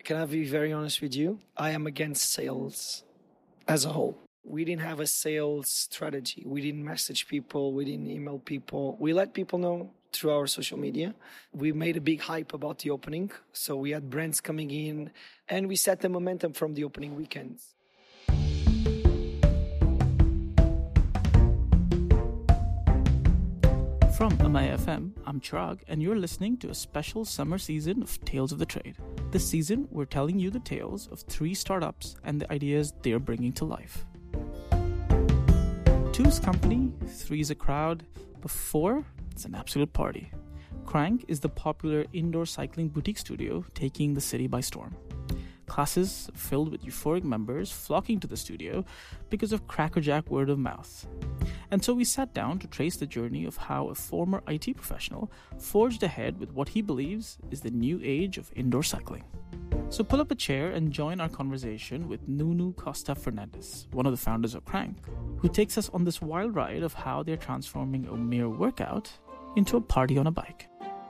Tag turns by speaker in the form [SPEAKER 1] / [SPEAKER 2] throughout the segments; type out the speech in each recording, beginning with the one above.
[SPEAKER 1] Can I be very honest with you? I am against sales as a whole. We didn't have a sales strategy. We didn't message people. We didn't email people. We let people know through our social media. We made a big hype about the opening. So we had brands coming in and we set the momentum from the opening weekends.
[SPEAKER 2] From Amaya FM, I'm Chirag, and you're listening to a special summer season of Tales of the Trade. This season, we're telling you the tales of 3 startups and the ideas they're bringing to life. 2 is company, 3 is a crowd, but 4, it's an absolute party. Crank is the popular indoor cycling boutique studio taking the city by storm. Classes filled with euphoric members flocking to the studio because of crackerjack word of mouth. And so we sat down to trace the journey of how a former IT professional forged ahead with what he believes is the new age of indoor cycling. So pull up a chair and join our conversation with Nuno Costa Fernandes, one of the founders of Crank, who takes us on this wild ride of how they're transforming a mere workout into a party on a bike.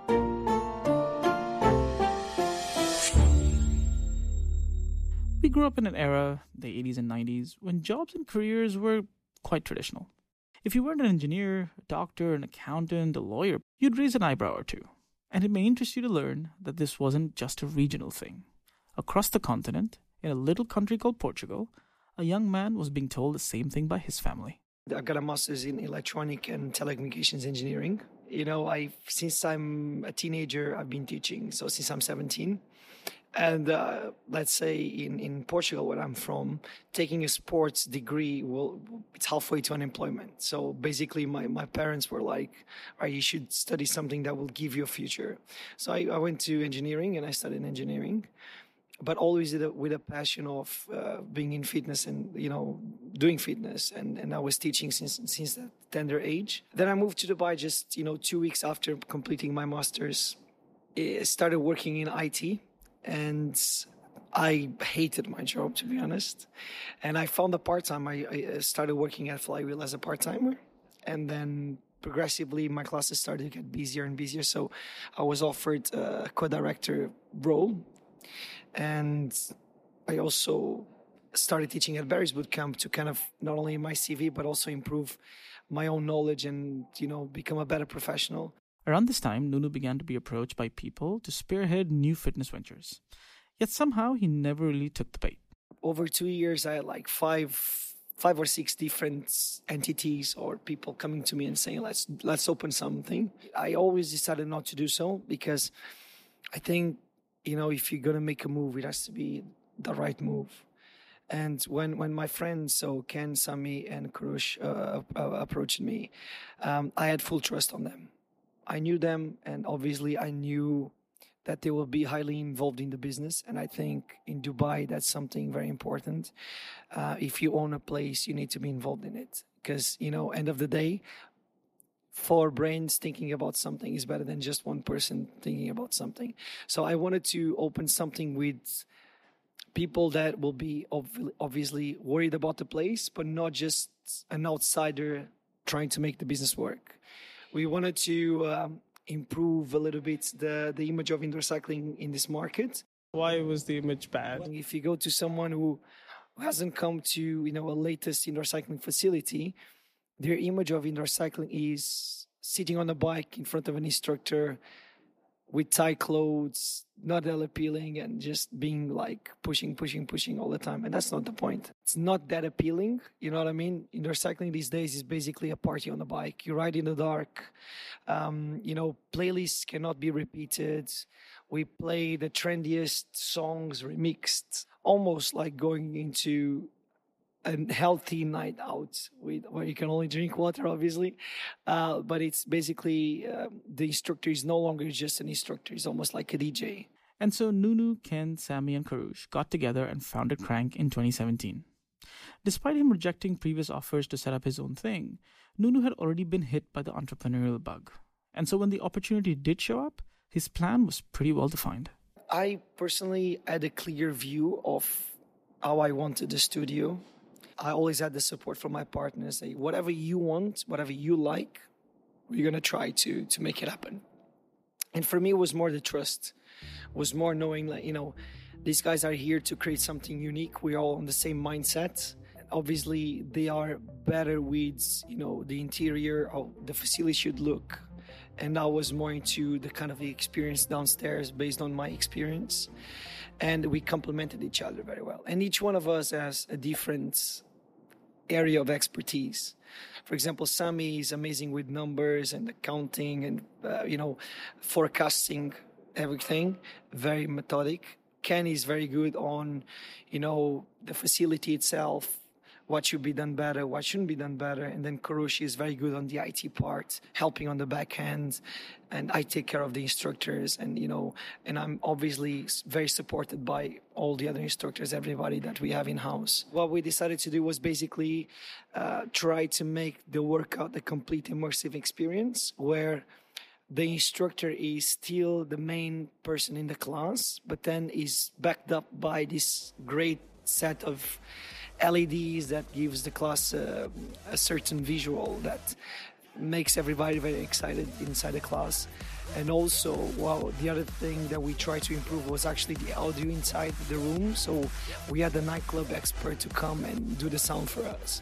[SPEAKER 2] We grew up in an era, the 80s and 90s, when jobs and careers were quite traditional. If you weren't an engineer, a doctor, an accountant, a lawyer, you'd raise an eyebrow or two. And it may interest you to learn that this wasn't just a regional thing. Across the continent, in a little country called Portugal, a young man was being told the same thing by his family.
[SPEAKER 1] I got a master's in electronic and telecommunications engineering. Since I'm a teenager, I've been teaching. So since I'm 17. And let's say in Portugal, where I'm from, taking a sports degree, it's halfway to unemployment. So basically, my parents were like, all right, you should study something that will give you a future. So I went to engineering and I studied engineering, but always with a passion of being in fitness and, doing fitness. And I was teaching since that tender age. Then I moved to Dubai just, 2 weeks after completing my master's. I started working in IT. And I hated my job, to be honest. And I found a part-time. I started working at Flywheel as a part-timer. And then progressively, my classes started to get busier and busier. So I was offered a co-director role. And I also started teaching at Barry's Bootcamp to kind of not only my CV, but also improve my own knowledge and, become a better professional.
[SPEAKER 2] Around this time, Nuno began to be approached by people to spearhead new fitness ventures. Yet somehow he never really took the bait.
[SPEAKER 1] Over 2 years, I had like five or six different entities or people coming to me and saying, let's open something. I always decided not to do so because I think, if you're going to make a move, it has to be the right move. And when my friends, so Ken, Sami, and Kurush approached me, I had full trust on them. I knew them, and obviously I knew that they will be highly involved in the business. And I think in Dubai, that's something very important. If you own a place, you need to be involved in it. Because, end of the day, 4 brains thinking about something is better than just one person thinking about something. So I wanted to open something with people that will be obviously worried about the place, but not just an outsider trying to make the business work. We wanted to improve a little bit the image of indoor cycling in this market.
[SPEAKER 3] Why was the image bad?
[SPEAKER 1] If you go to someone who hasn't come to a latest indoor cycling facility, their image of indoor cycling is sitting on a bike in front of an instructor with tight clothes, not that appealing, and just being like pushing all the time. And that's not the point. It's not that appealing. You know what I mean? Indoor cycling these days is basically a party on a bike. You ride in the dark. Playlists cannot be repeated. We play the trendiest songs remixed, almost like going into a healthy night out where you can only drink water, obviously. But it's basically the instructor is no longer just an instructor. He's almost like a DJ.
[SPEAKER 2] And so Nuno, Ken, Sami, and Karush got together and founded Crank in 2017. Despite him rejecting previous offers to set up his own thing, Nuno had already been hit by the entrepreneurial bug. And so when the opportunity did show up, his plan was pretty well defined.
[SPEAKER 1] I personally had a clear view of how I wanted the studio. I always had the support from my partners. Say, whatever you want, whatever you like, we're going to try to make it happen. And for me, it was more the trust, was more knowing, These guys are here to create something unique. We're all on the same mindset. Obviously, they are better with, the interior, how the facility should look. And I was more into the kind of the experience downstairs based on my experience. And we complemented each other very well. And each one of us has a different area of expertise. For example, Sami is amazing with numbers and accounting and, forecasting everything, very methodic. Ken is very good on, the facility itself, what should be done better, what shouldn't be done better. And then Karushi is very good on the IT part, helping on the back end. And I take care of the instructors. And, and I'm obviously very supported by all the other instructors, everybody that we have in-house. What we decided to do was basically try to make the workout a complete immersive experience where the instructor is still the main person in the class, but then is backed up by this great set of LEDs that gives the class a certain visual that makes everybody very excited inside the class. And also, the other thing that we tried to improve was actually the audio inside the room. So we had a nightclub expert to come and do the sound for us.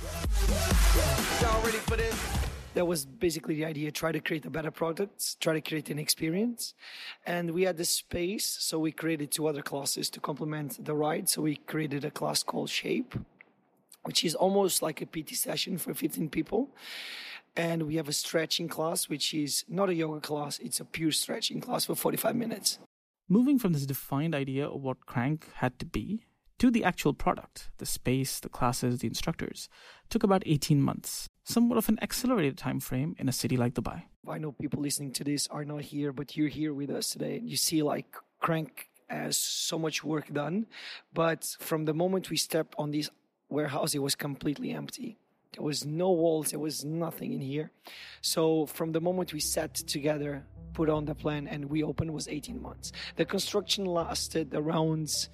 [SPEAKER 1] Y'all ready for this? That was basically the idea, try to create a better product, try to create an experience. And we had the space, so we created 2 other classes to complement the ride. So we created a class called Shape, which is almost like a PT session for 15 people. And we have a stretching class, which is not a yoga class, it's a pure stretching class for 45 minutes.
[SPEAKER 2] Moving from this defined idea of what Crank had to be to the actual product, the space, the classes, the instructors, took about 18 months. Somewhat of an accelerated time frame in a city like Dubai.
[SPEAKER 1] I know people listening to this are not here, but you're here with us today. You see, Crank has so much work done. But from the moment we stepped on this warehouse, it was completely empty. There was no walls. There was nothing in here. So from the moment we sat together, put on the plan, and we opened was 18 months. The construction lasted around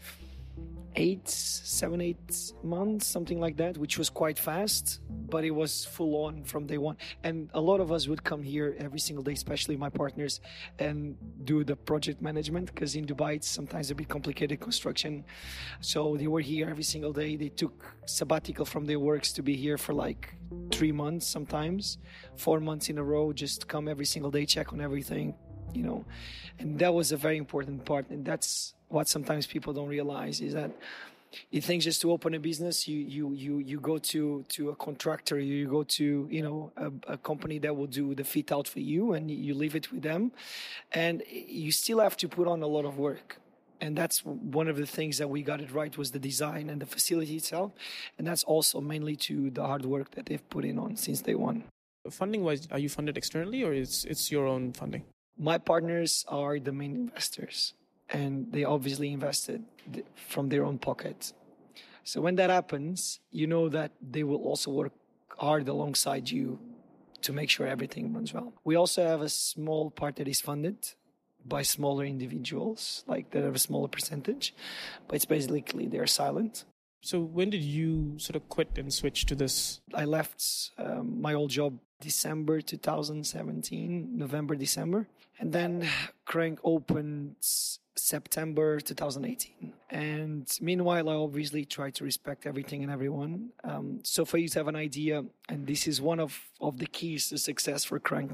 [SPEAKER 1] 7-8 months, something like that, which was quite fast, but it was full on from day one. And a lot of us would come here every single day, especially my partners, and do the project management, because in Dubai it's sometimes a bit complicated construction. So they were here every single day. They took sabbatical from their works to be here for 3 months, sometimes 4 months in a row, just come every single day, check on everything, and that was a very important part. And that's what sometimes people don't realize, is that you think just to open a business, you go to a contractor, you go to a company that will do the fit out for you, and you leave it with them, and you still have to put on a lot of work. And that's one of the things that we got it right, was the design and the facility itself, and that's also mainly to the hard work that they've put in on since day one.
[SPEAKER 3] Funding wise, are you funded externally, or it's your own funding?
[SPEAKER 1] My partners are the main investors, and they obviously invested from their own pocket. So when that happens, you know that they will also work hard alongside you to make sure everything runs well. We also have a small part that is funded by smaller individuals, that have a smaller percentage, but it's basically they're silent.
[SPEAKER 3] So when did you sort of quit and switch to this?
[SPEAKER 1] I left my old job December 2017, November, December. And then Crank opened September 2018. And meanwhile, I obviously try to respect everything and everyone. So for you to have an idea, and this is one of the keys to success for Crank,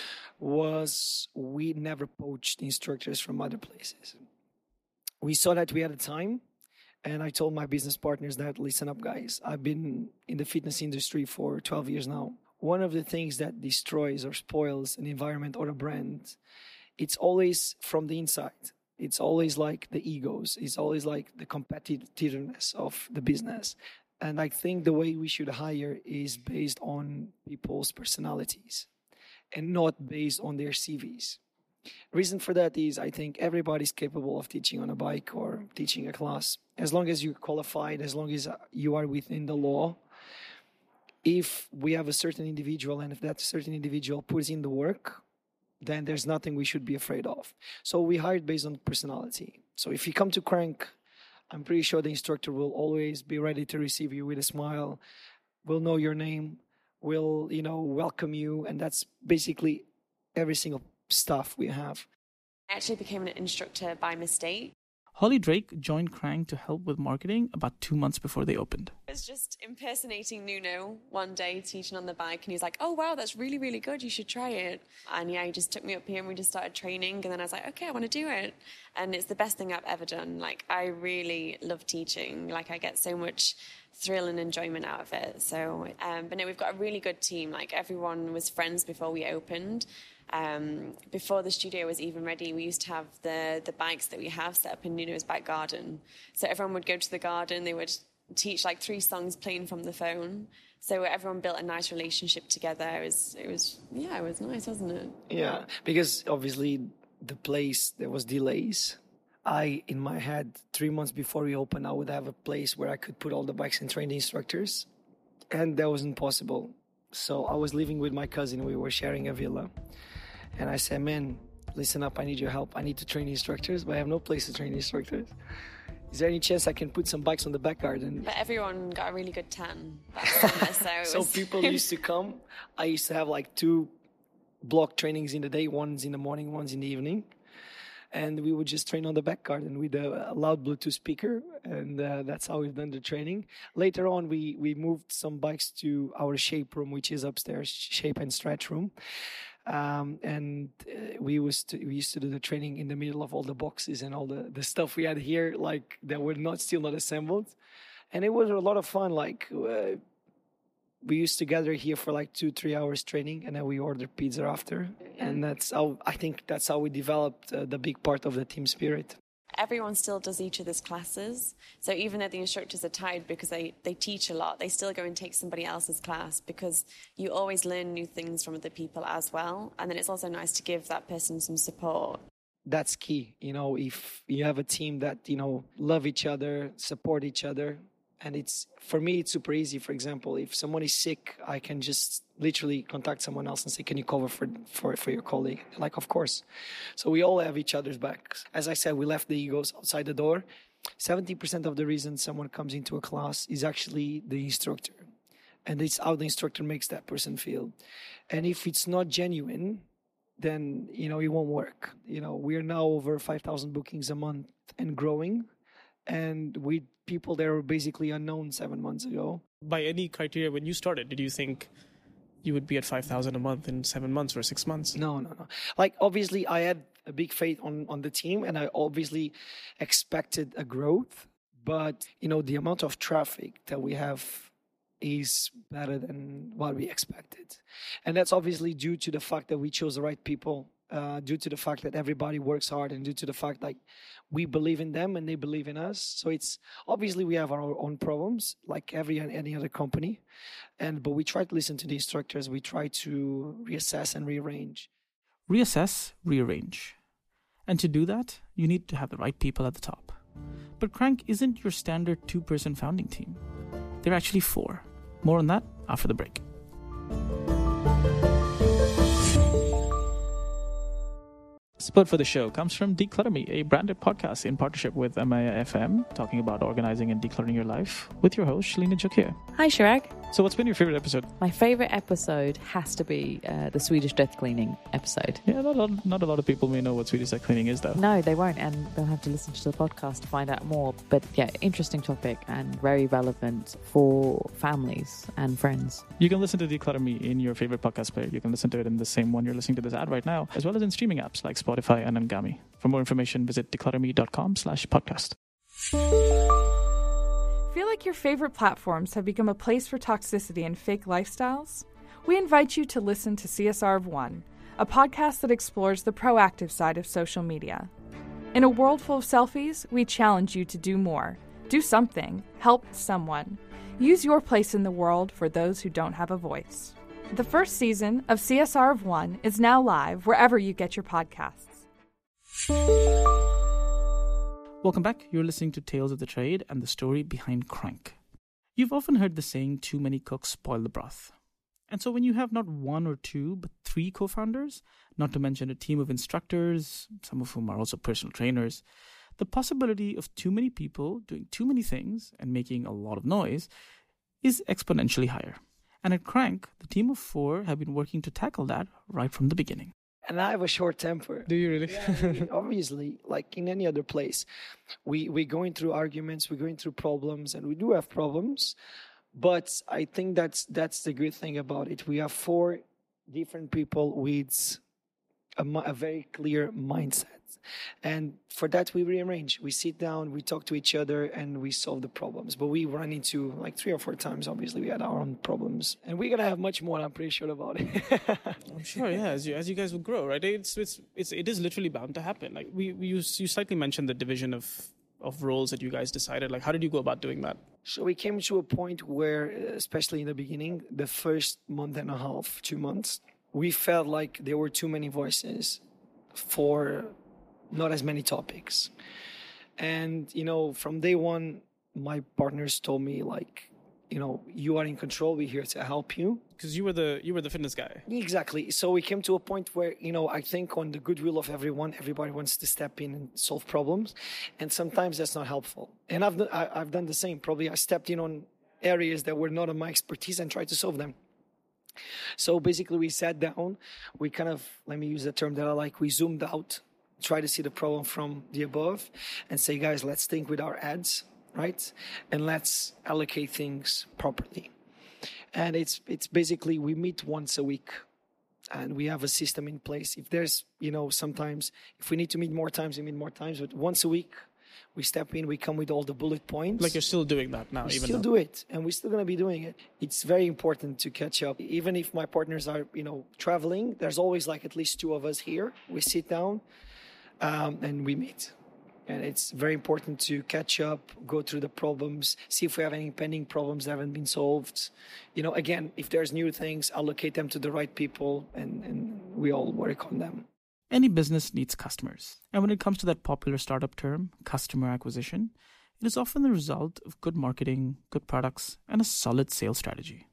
[SPEAKER 1] was we never poached instructors from other places. We saw that we had a time. And I told my business partners that, listen up, guys, I've been in the fitness industry for 12 years now. One of the things that destroys or spoils an environment or a brand, it's always from the inside. It's always like the egos. It's always like the competitiveness of the business. And I think the way we should hire is based on people's personalities and not based on their CVs. Reason for that is I think everybody's capable of teaching on a bike or teaching a class. As long as you're qualified, as long as you are within the law. If we have a certain individual, and if that certain individual puts in the work, then there's nothing we should be afraid of. So we hired based on personality. So if you come to Crank, I'm pretty sure the instructor will always be ready to receive you with a smile, will know your name, will, welcome you. And that's basically every single stuff we have.
[SPEAKER 4] I actually became an instructor by mistake.
[SPEAKER 2] Holly Drake joined Crank to help with marketing about 2 months before they opened.
[SPEAKER 4] I was just impersonating Nuno one day, teaching on the bike, and he was like, oh, wow, that's really, really good. You should try it. And yeah, he just took me up here and we just started training. And then I was like, okay, I want to do it. And it's the best thing I've ever done. Like, I really love teaching. Like, I get so much thrill and enjoyment out of it. So, but no, we've got a really good team. Like, everyone was friends before we opened. Before the studio was even ready, we used to have the bikes that we have set up in Nuno's back garden. So everyone would go to the garden, they would teach like 3 songs playing from the phone. So everyone built a nice relationship together. It was nice, wasn't it?
[SPEAKER 1] Yeah, because obviously the place, there was delays. In my head, 3 months before we opened, I would have a place where I could put all the bikes and train the instructors. And that wasn't possible. So I was living with my cousin. We were sharing a villa. And I said, man, listen up, I need your help. I need to train instructors, but I have no place to train instructors. Is there any chance I can put some bikes on the back garden?
[SPEAKER 4] But everyone got a really good tan.
[SPEAKER 1] So people used to come. I used to have like 2 block trainings in the day, one's in the morning, one's in the evening. And we would just train on the back garden with a loud Bluetooth speaker. And that's how we've done the training. Later on, we moved some bikes to our shape room, which is upstairs, shape and stretch room. We used to do the training in the middle of all the boxes and all the stuff we had here, like that were still not assembled. And it was a lot of fun. Like we used to gather here for like 2-3 hours training, and then we ordered pizza after. And I think that's how we developed the big part of the team spirit.
[SPEAKER 4] Everyone still does each other's classes. So even though the instructors are tired because they teach a lot, they still go and take somebody else's class, because you always learn new things from other people as well. And then it's also nice to give that person some support.
[SPEAKER 1] That's key. If you have a team that, love each other, support each other. And for me, it's super easy. For example, if someone is sick, I can just literally contact someone else and say, can you cover for your colleague? Like, of course. So we all have each other's backs. As I said, we left the egos outside the door. 70% of the reason someone comes into a class is actually the instructor. And it's how the instructor makes that person feel. And if it's not genuine, then, it won't work. We are now over 5,000 bookings a month and growing. And with people that were basically unknown 7 months ago.
[SPEAKER 3] By any criteria, when you started, did you think you would be at 5,000 a month in 7 months or 6 months?
[SPEAKER 1] No. Like, obviously, I had a big faith on the team, and I obviously expected a growth. But, the amount of traffic that we have is better than what we expected. And that's obviously due to the fact that we chose the right people, due to the fact that everybody works hard, and due to the fact that we believe in them and they believe in us. So it's obviously we have our own problems, like any other company, but we try to listen to the instructors. We try to reassess and rearrange.
[SPEAKER 2] Reassess, rearrange. And to do that, you need to have the right people at the top. But Crank isn't your standard 2-person founding team. They're actually 4. More on that after the break. Support for the show comes from Declutter Me, a branded podcast in partnership with Amaya FM, talking about organizing and decluttering your life, with your host, Shalina Jokia.
[SPEAKER 5] Hi, Chirag.
[SPEAKER 2] So what's been your favorite episode?
[SPEAKER 5] My favorite episode has to be the Swedish death cleaning episode.
[SPEAKER 2] Yeah, not a lot of people may know what Swedish death cleaning is, though.
[SPEAKER 5] No, they won't, and they'll have to listen to the podcast to find out more. But yeah, interesting topic and very relevant for families and friends.
[SPEAKER 2] You can listen to Declutter Me in your favorite podcast player. You can listen to it in the same one you're listening to this ad right now, as well as in streaming apps like Spotify and Ngami. For more information, visit declutterme.com/podcast.
[SPEAKER 6] Feel like your favorite platforms have become a place for toxicity and fake lifestyles? We invite you to listen to CSR of One, a podcast that explores the proactive side of social media. In a world full of selfies, we challenge you to do more. Do something. Help someone. Use your place in the world for those who don't have a voice. The first season of CSR of One is now live wherever you get your podcasts.
[SPEAKER 2] Welcome back. You're listening to Tales of the Trade and the story behind Crank. You've often heard the saying, too many cooks spoil the broth. And so when you have not 1 or 2, but 3 co-founders, not to mention a team of instructors, some of whom are also personal trainers, the possibility of too many people doing too many things and making a lot of noise is exponentially higher. And at Crank, the team of 4 have been working to tackle that right from the beginning.
[SPEAKER 1] And I have a short temper.
[SPEAKER 3] Do you really?
[SPEAKER 1] Obviously, like in any other place, we're going through arguments, we're going through problems, and we do have problems. But I think that's the good thing about it. We have 4 different people with a very clear mindset. And for that, we rearrange. We sit down, we talk to each other, and we solve the problems. But we run into like 3 or 4 times, obviously, we had our own problems. And we're going to have much more, I'm pretty sure about it.
[SPEAKER 3] I'm sure, yeah, as you guys will grow, right? It is literally bound to happen. Like you slightly mentioned the division of roles that you guys decided. Like, how did you go about doing that?
[SPEAKER 1] So we came to a point where, especially in the beginning, the first month and a half, 2 months, we felt like there were too many voices for not as many topics. And, from day one, my partners told me, like, you are in control. We're here to help you.
[SPEAKER 3] Because you were the fitness guy.
[SPEAKER 1] Exactly. So we came to a point where, I think on the goodwill of everyone, everybody wants to step in and solve problems. And sometimes that's not helpful. And I've done the same. Probably I stepped in on areas that were not of my expertise and tried to solve them. So basically we sat down, we kind of, let me use the term that I like, we zoomed out, try to see the problem from the above and say, guys, let's think with our heads, right? And let's allocate things properly. And it's basically, we meet once a week and we have a system in place. If there's, sometimes if we need to meet more times, we meet more times, but once a week, we step in, we come with all the bullet points.
[SPEAKER 3] Like you're still doing that now,
[SPEAKER 1] we
[SPEAKER 3] even
[SPEAKER 1] still do it, and we're still going to be doing it. It's very important to catch up. Even if my partners are, traveling, there's always like at least 2 of us here. We sit down and we meet. And it's very important to catch up, go through the problems, see if we have any pending problems that haven't been solved. Again, if there's new things, allocate them to the right people, and we all work on them.
[SPEAKER 2] Any business needs customers. And when it comes to that popular startup term, customer acquisition, it is often the result of good marketing, good products, and a solid sales strategy.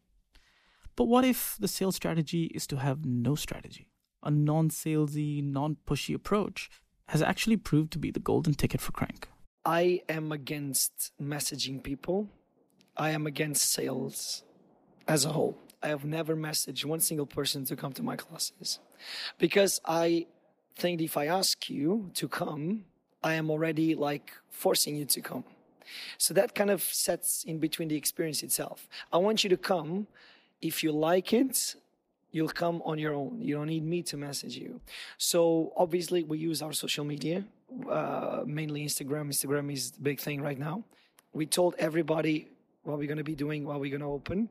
[SPEAKER 2] But what if the sales strategy is to have no strategy? A non-salesy, non-pushy approach has actually proved to be the golden ticket for Crank.
[SPEAKER 1] I am against messaging people. I am against sales as a whole. I have never messaged one single person to come to my classes because I think if I ask you to come, I am already like forcing you to come. So that kind of sets in between the experience itself. I want you to come. If you like it, you'll come on your own. You don't need me to message you. So obviously we use our social media, mainly Instagram. Instagram is the big thing right now. We told everybody what we're going to be doing, what we're going to open.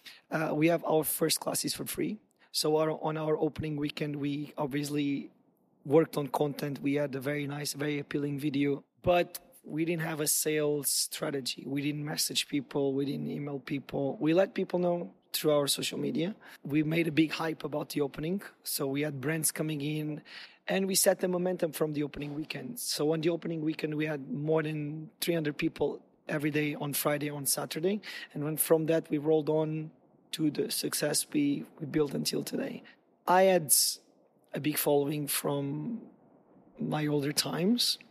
[SPEAKER 1] We have our first classes for free. So on our opening weekend, we obviously worked on content. We had a very nice, very appealing video, but we didn't have a sales strategy. We didn't message people. We didn't email people. We let people know through our social media. We made a big hype about the opening. So we had brands coming in and we set the momentum from the opening weekend. So on the opening weekend, we had more than 300 people every day on Friday, on Saturday. And when from that, we rolled on to the success we built until today. I had a big following from my older times.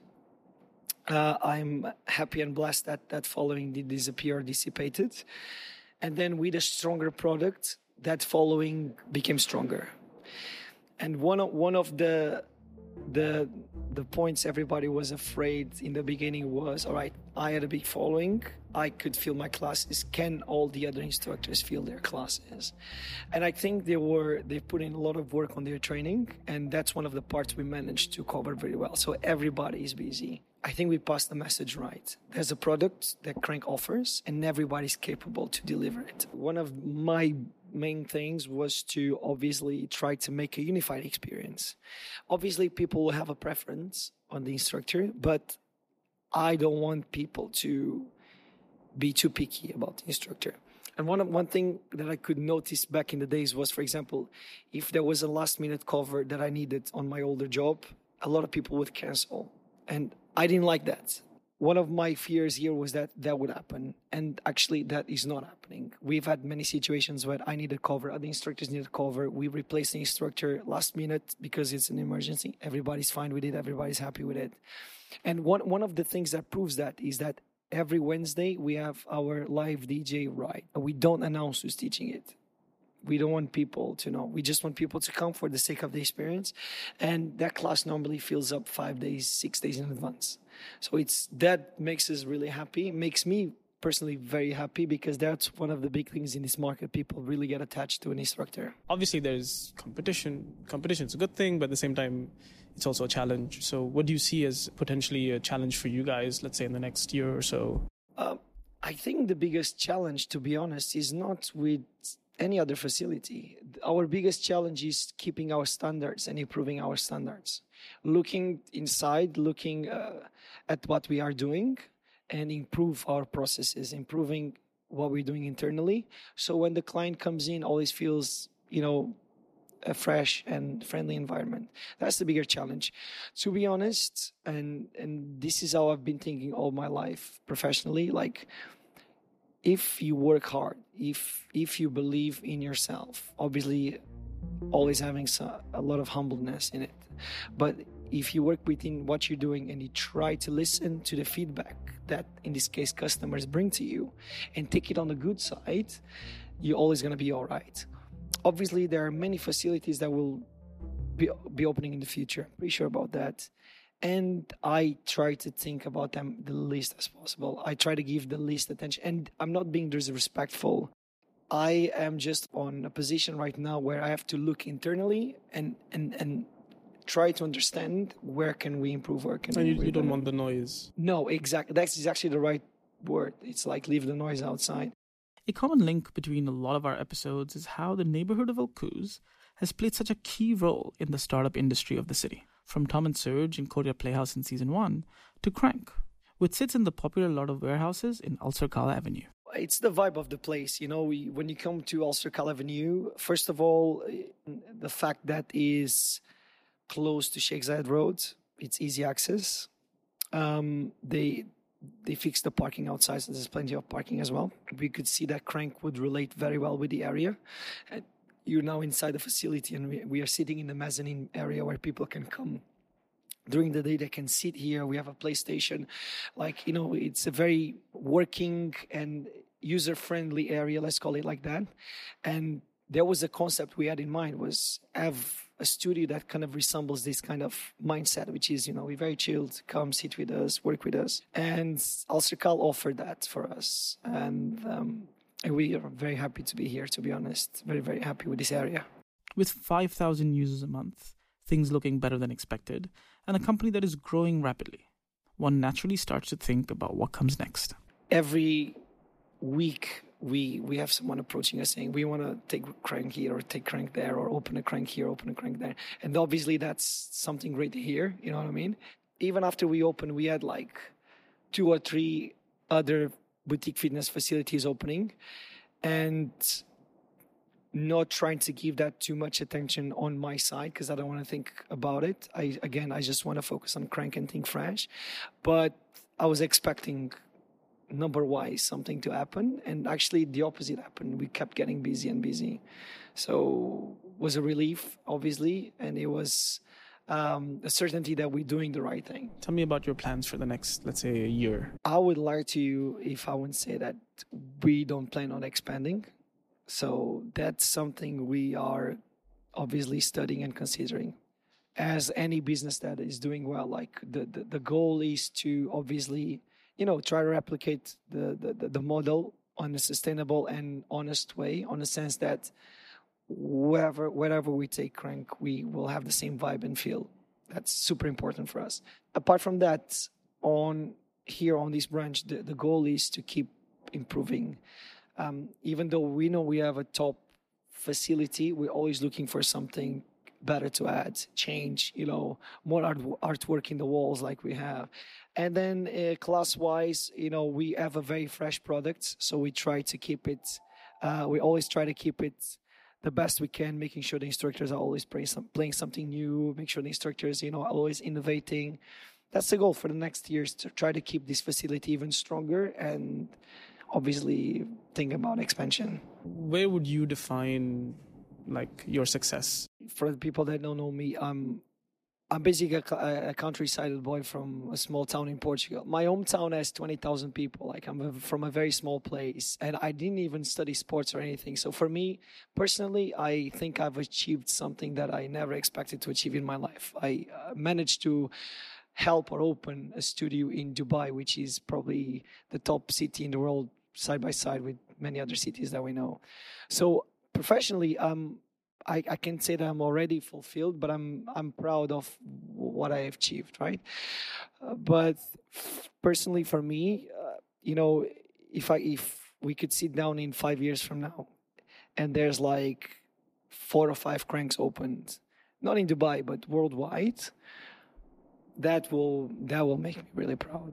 [SPEAKER 1] I'm happy and blessed that that following did disappear, dissipated. And then with a stronger product, that following became stronger. And one of the points everybody was afraid in the beginning was, all right, I had a big following. I could fill my classes. Can all the other instructors fill their classes? And I think they put in a lot of work on their training. And that's one of the parts we managed to cover very well. So everybody is busy. I think we passed the message right. There's a product that Crank offers and everybody's capable to deliver it. One of my main things was to obviously try to make a unified experience. Obviously, people will have a preference on the instructor, but I don't want people to be too picky about the instructor. And one thing that I could notice back in the days was, for example, if there was a last-minute cover that I needed on my older job, a lot of people would cancel. And I didn't like that. One of my fears here was that would happen. And actually, that is not happening. We've had many situations where I needed cover, other instructors needed cover. We replaced the instructor last minute because it's an emergency. Everybody's fine with it. Everybody's happy with it. And one of the things that proves that is that every Wednesday, we have our live DJ ride. We don't announce who's teaching it. We don't want people to know. We just want people to come for the sake of the experience. And that class normally fills up 5 days, 6 days in advance. So that makes us really happy. It makes me personally very happy, because that's one of the big things in this market. People really get attached to an instructor.
[SPEAKER 3] Obviously, there's competition. Competition is a good thing, but at the same time, it's also a challenge. So what do you see as potentially a challenge for you guys, let's say in the next year or so?
[SPEAKER 1] I think the biggest challenge, to be honest, is not with any other facility. Our biggest challenge is keeping our standards and improving our standards. Looking inside, looking at what we are doing, and improve our processes, improving what we're doing internally. So when the client comes in, always feels, a fresh and friendly environment. That's the bigger challenge. To be honest, and this is how I've been thinking all my life professionally, like, if you work hard, if you believe in yourself, obviously always having a lot of humbleness in it, but if you work within what you're doing and you try to listen to the feedback that, in this case, customers bring to you, and take it on the good side, you're always going to be all right. Obviously, there are many facilities that will be opening in the future. I'm pretty sure about that. And I try to think about them the least as possible. I try to give the least attention. And I'm not being disrespectful. I am just on a position right now where I have to look internally and try to understand where can we improve, where can we...
[SPEAKER 3] You don't want the noise.
[SPEAKER 1] No, exactly. That's actually the right word. It's like, leave the noise outside.
[SPEAKER 2] A common link between a lot of our episodes is how the neighborhood of Vaucluse has played such a key role in the startup industry of the city. From Tom and Serge in Courtyard Playhouse in Season 1 to Crank, which sits in the popular lot of warehouses in Ulster-Cala Avenue.
[SPEAKER 1] It's the vibe of the place. When you come to Ulster-Cala Avenue, first of all, the fact that is close to Sheikh Zayed Road, it's easy access. They fixed the parking outside, so there's plenty of parking as well. We could see that Crank would relate very well with the area. You're now inside the facility, and we are sitting in the mezzanine area where people can come. During the day, they can sit here. We have a PlayStation. It's a very working and user-friendly area, let's call it like that. And there was a concept we had in mind, was have a studio that kind of resembles this kind of mindset, which is, we're very chilled, come sit with us, work with us. And Ulster-Cala offered that for us. And we are very happy to be here, to be honest. Very, very happy with this area.
[SPEAKER 2] With 5,000 users a month, things looking better than expected, and a company that is growing rapidly, one naturally starts to think about what comes next.
[SPEAKER 1] Every week, we have someone approaching us saying, we want to take Crank here or take Crank there, or open a Crank here, open a Crank there. And obviously that's something great to hear, you know what I mean? Even after we opened, we had 2 or 3 other boutique fitness facilities opening, and not trying to give that too much attention on my side, because I don't want to think about it. I just want to focus on Crank and think fresh. But I was expecting, number-wise, something to happen, and actually the opposite happened. We kept getting busy and busy. So it was a relief, obviously, and it was a certainty that we're doing the right thing.
[SPEAKER 3] Tell me about your plans for the next, let's say, a year.
[SPEAKER 1] I would lie to you if I wouldn't say that we don't plan on expanding. So that's something we are obviously studying and considering. As any business that is doing well, the goal is to obviously, try to replicate the model on a sustainable and honest way, on the sense that wherever we take Crank, we will have the same vibe and feel. That's super important for us. Apart from that, on this branch, the goal is to keep improving. Even though we know we have a top facility, we're always looking for something better to add, change, more artwork in the walls like we have. And then class-wise, we have a very fresh product, so we try to keep it, we always try to keep it the best we can, making sure the instructors are always playing something new, make sure the instructors, are always innovating. That's the goal for the next years, to try to keep this facility even stronger and obviously think about expansion.
[SPEAKER 3] Where would you define your success?
[SPEAKER 1] For the people that don't know me, I'm I'm basically a countryside boy from a small town in Portugal. My hometown has 20,000 people. Like, I'm from a very small place, and I didn't even study sports or anything. So for me, personally, I think I've achieved something that I never expected to achieve in my life. I managed to help or open a studio in Dubai, which is probably the top city in the world, side by side with many other cities that we know. So professionally, I can say that I'm already fulfilled, but I'm proud of what I have achieved, right? But personally, for me, if we could sit down in 5 years from now, and there's like 4 or 5 cranks opened, not in Dubai but worldwide, that will make me really proud.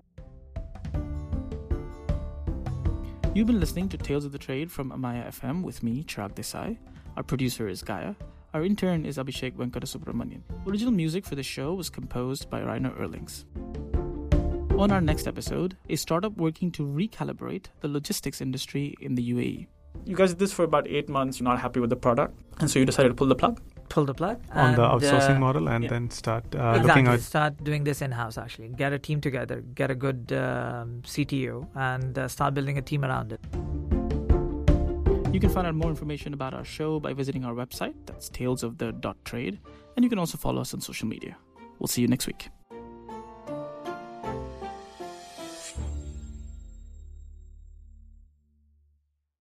[SPEAKER 2] You've been listening to Tales of the Trade from Amaya FM with me, Chirag Desai. Our producer is Gaia. Our intern is Abhishek Venkatasubramanian. Original music for the show was composed by Rainer Erlings. On our next episode, a startup working to recalibrate the logistics industry in the UAE. You guys did this for about 8 months. You're not happy with the product, and so you decided to pull the plug?
[SPEAKER 7] Pull the plug
[SPEAKER 8] on the outsourcing model, and then start looking at...
[SPEAKER 7] Start doing this in-house, actually. Get a team together, get a good CTO, and start building a team around it.
[SPEAKER 2] You can find out more information about our show by visiting our website. That's talesofthe.trade. And you can also follow us on social media. We'll see you next week.